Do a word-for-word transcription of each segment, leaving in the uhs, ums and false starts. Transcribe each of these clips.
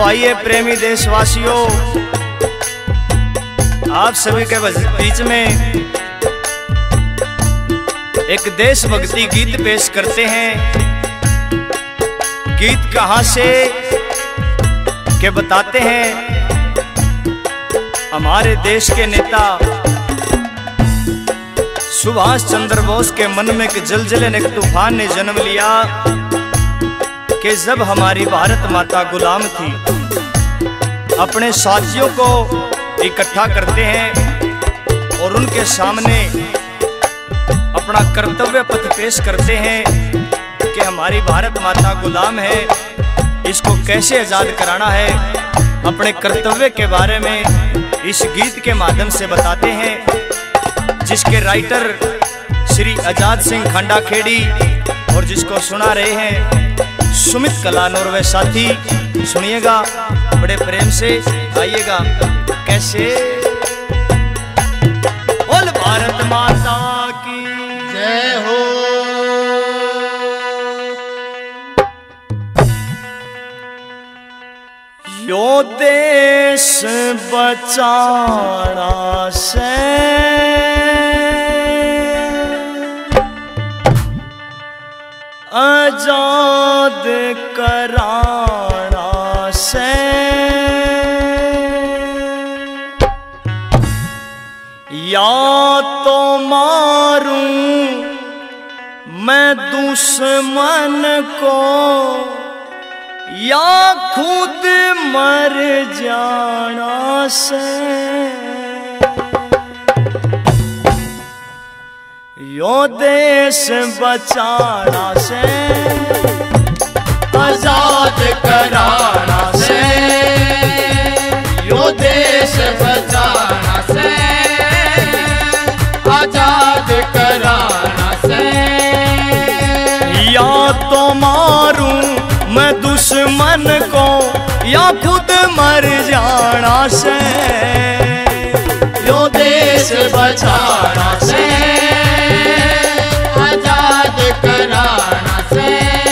आइए प्रेमी देशवासियों, आप सभी के बीच में एक देशभक्ति गीत पेश करते हैं। गीत कहाँ से के बताते हैं। हमारे देश के नेता सुभाष चंद्र बोस के मन में एक जलजले ने तूफान ने जन्म लिया कि जब हमारी भारत माता गुलाम थी, अपने साथियों को इकट्ठा करते हैं और उनके सामने अपना कर्तव्य पथ पेश करते हैं कि हमारी भारत माता गुलाम है, इसको कैसे आजाद कराना है। अपने कर्तव्य के बारे में इस गीत के माध्यम से बताते हैं, जिसके राइटर श्री आजाद सिंह खंडाखेड़ी और जिसको सुना रहे हैं सुमित कलानौर व साथी। सुनिएगा बड़े प्रेम से, आइएगा कैसे। बोल भारत माता की जय हो। यो देश बचाना से आजाद कराना से, या तो मारूं मैं दुश्मन को, या खुद मर जाना से। यो देश बचाना से आजाद कराना से, यो देश बचाना से आजाद कराना से। या तो मारूं मैं दुश्मन को, या खुद मर जाना से। यो देश बचाना से आजाद कराना से,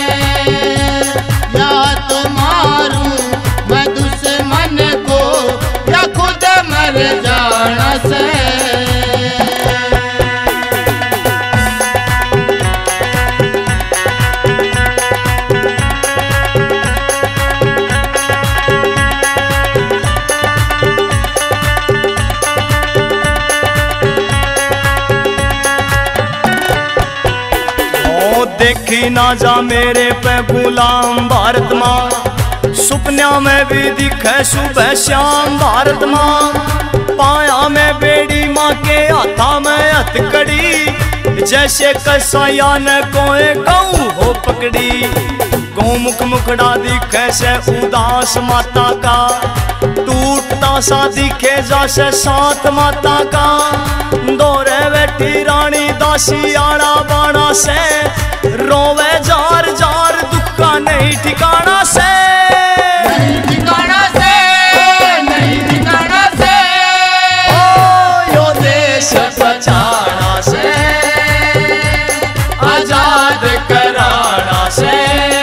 या तो मारूं मैं दुश्मन को, या खुद मर जाना से। देखी ना जा मेरे पे गुलाम भारत माँ, सुपना में भी दिखे सुबह शाम भारत माँ। पाया में बेड़ी माँ के हाथा में हथकड़ी, जैसे कसाया ने कोई गऊ हो पकड़ी। गौमुख मुखड़ा दिखे से उदास माता का, टूटता सा दिखे जैसे साथ माता का। दौरे बैठी रानी दासी आड़ा बाड़ा से, रोवे जार जार दुख का नहीं ठिकाना से। नहीं ठिकाना से, नहीं ठिकाना से। ओ यो देश बचाना से आजाद कराना से,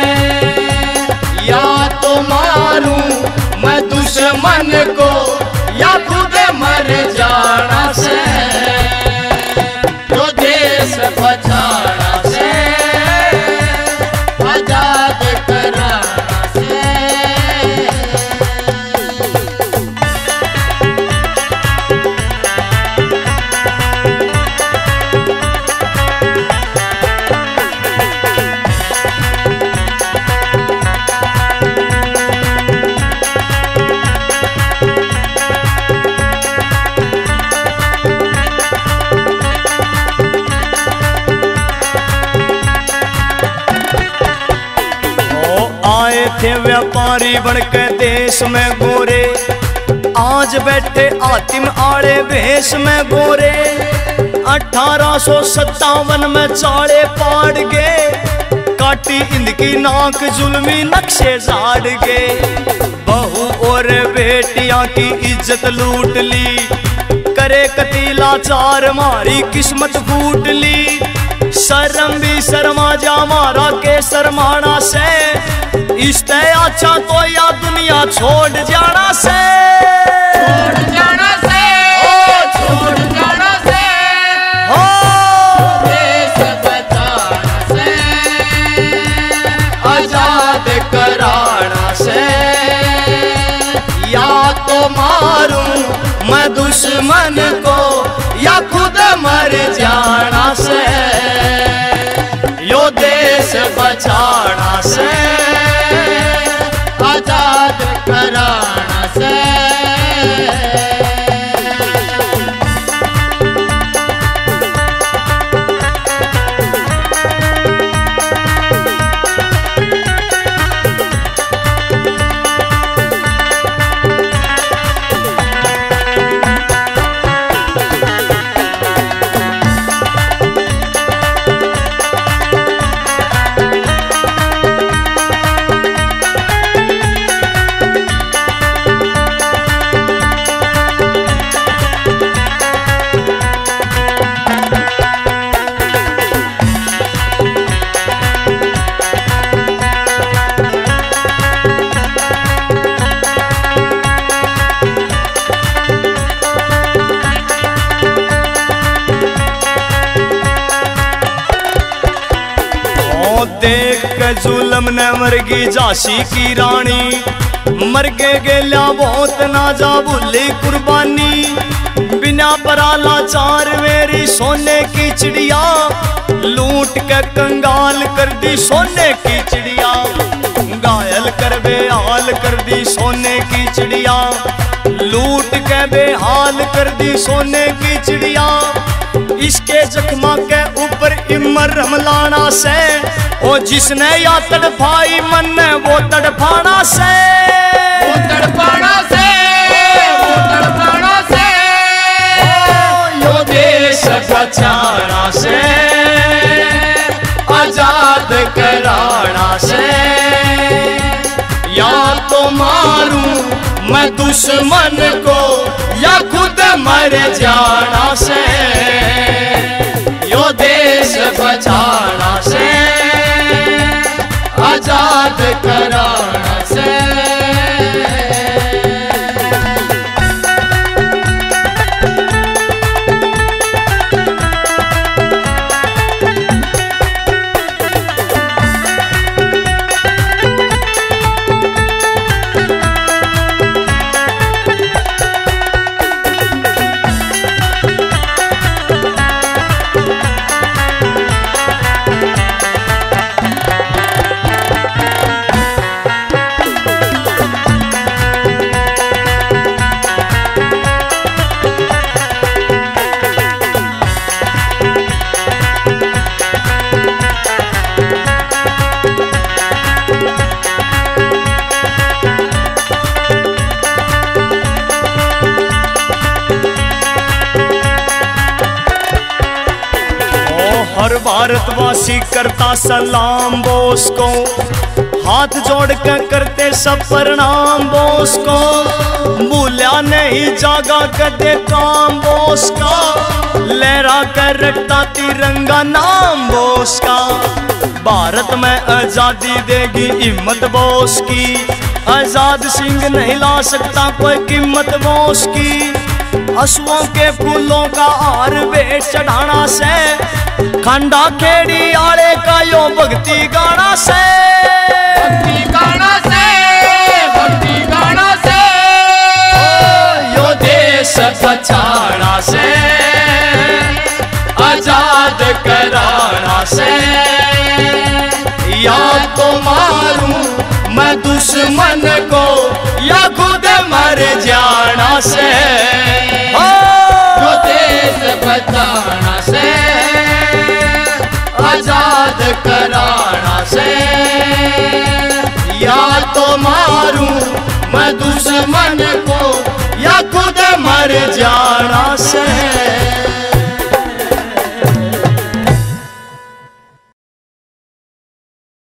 या तो मारूं मैं दुश्मन को, या खुद मर जाना से। यो देश बचाना से आजाद कराना से। थे व्यापारी बनके देश में गोरे, आज बैठे आतिम आड़े भेष में गोरे। अठारह सौ सत्तावन में चाड़े पाड़ गए, काटी इनकी नाक जुल्मी नक्शे झाड़ गए। बहू और बेटियां की इज्जत लूट ली, करे कतीला चार मारी किस्मत फूट ली। शर्म भी शर्मा जा मारा के शर्माना से, इससे अच्छा तो या दुनिया छोड़ जाना से, छोड़ जाना से, छोड़ जाना से, हो देश बचाना से, आजाद कराना से। या तो मारूं मैं दुश्मन को या खुद मर जाना से, यो देश बचाना से, आजाद कराना से। देख के जुलम ने मरगी झांसी की रानी, मर के गेल्या बहुत ना जा भूली कुर्बानी। बिना पराला चार मेरी सोने की चिड़िया, लूट के कंगाल कर दी सोने की चिड़िया। घायल कर बेहाल कर दी सोने की चिड़िया, लूट के बेहाल कर दी सोने की चिड़िया। इसके जख्मा के ऊपर इमर हमलाना से, ओ जिसने या तड़फाई मन ने वो तड़फाना से, वो तड़पाना से, वो तड़पाना से, यो देश बचाना से, आजाद कराना से। या तो मारूं मैं दुश्मन को या खुद मर जाना से, यो देश बचाना से, आजाद कराना से। हर भारतवासी करता सलाम बोस को, हाथ जोड़ के करते सब प्रणाम बोस को। भूलिया नहीं जागा कदे काम बोस का, लहरा कर रखता तिरंगा नाम बोस का। भारत में आजादी देगी हिम्मत बोस की, आजाद सिंह नहीं ला सकता कोई कीमत बोस की। अश्वों के फूलों का हार भेंट चढ़ाना से, खंडा खेड़ी आड़े का यो भक्ति गाना से, भक्ति गाना से, भक्ति गाना से, यो देश बचाना से, आजाद कराना से। या तो मारूं मैं दुश्मन को या खुद मर जाना से, यो देश बचाना से, आजाद कराना से। या तो मारूं मैं दुश्मन को या खुद मर जाना से।